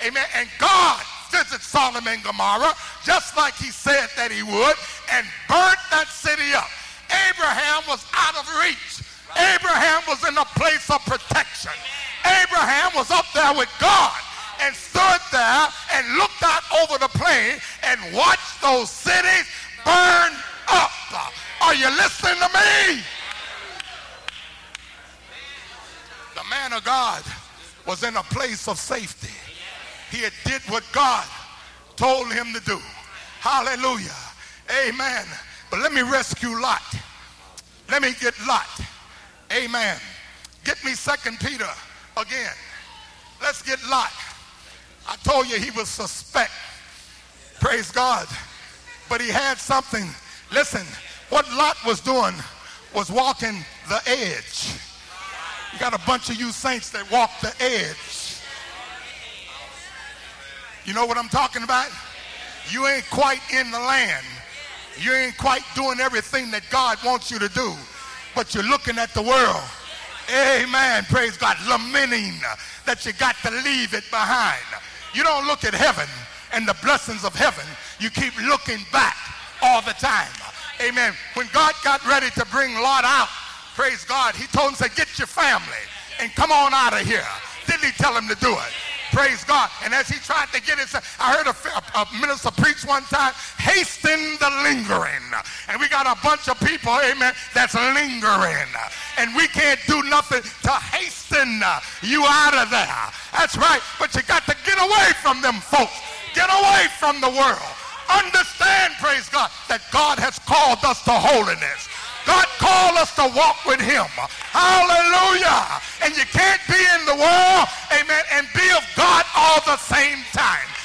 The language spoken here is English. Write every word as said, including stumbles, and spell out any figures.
Amen. And God visited Sodom and Gomorrah just like he said that he would and burnt that city up. Abraham was out of reach. Abraham was in a place of protection. Abraham was up there with God and stood there and looked out over the plain and watched those cities burn up. Are you listening to me? The man of God was in a place of safety. He had did what God told him to do. Hallelujah. Amen. But let me rescue Lot. Let me get Lot. Amen. Get me Second Peter again. Let's get Lot. I told you he was suspect. Praise God. But he had something. Listen, what Lot was doing was walking the edge. You got a bunch of you saints that walk the edge. You know what I'm talking about? You ain't quite in the land. You ain't quite doing everything that God wants you to do. But you're looking at the world. Amen. Praise God. Lamenting that you got to leave it behind. You don't look at heaven and the blessings of heaven. You keep looking back all the time. Amen. When God got ready to bring Lot out, praise God, he told him, say, get your family and come on out of here. Didn't he tell him to do it? Praise God. And as he tried to get it, I heard a, a, a minister preach one time, hasten the lingering. And we got a bunch of people, amen, that's lingering. And we can't do nothing to hasten you out of there. That's right. But you got to get away from them folks. Get away from the world. Understand, praise God, that God has called us to holiness. God called us to walk with him. Hallelujah. And you can't be in the world, amen, and be of God all the same time.